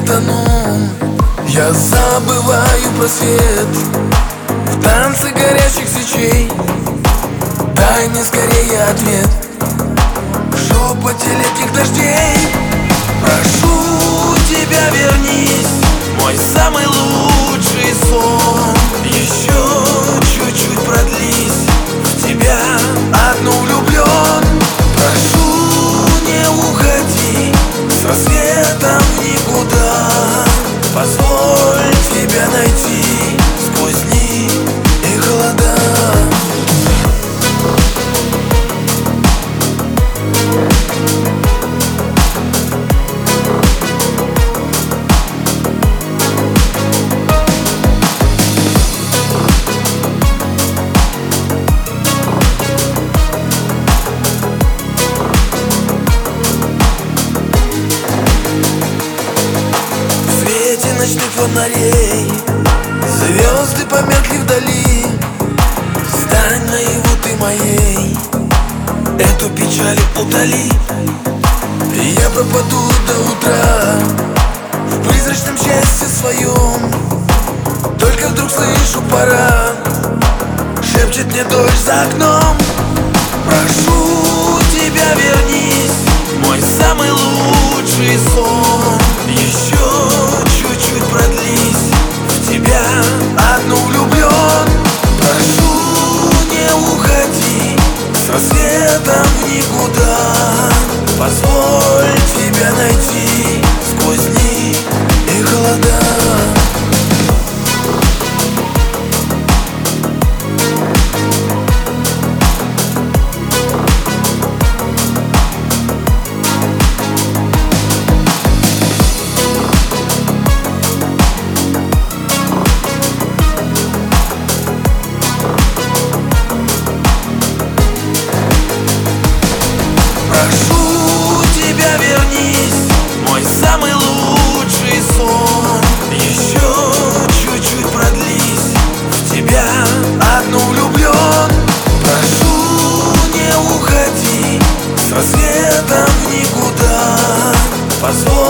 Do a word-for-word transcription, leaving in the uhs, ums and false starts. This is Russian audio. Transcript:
тону. Я забываю про свет в танце горящих свечей. Дай мне скорее ответ в шепоте летних дождей. Прошу тебя, вернись, мой самый лучший сон. Еще чуть-чуть продлись, в тебя одну влюблен. Прошу, не уходи с рассветом в никуда. Позволь тебя найти сквозь дни и холода. Ночных фонарей звезды померкли вдали. Стань наяву ты моей, эту печаль утоли. И я пропаду до утра в призрачном счастье своем. Только вдруг слышу, пора, шепчет мне дождь за окном. Прошу тебя, вернись, мой самый лучший сон. Еще чуть-чуть продлись, в тебя одну влюблен. Прошу, не уходи с рассветом в никуда. Позволь тебя найти сквозь дни и холода. Прошу тебя, вернись, мой самый лучший сон. Еще чуть-чуть продлись, в тебя одну влюблен. Прошу, не уходи с рассветом в никуда. Позволь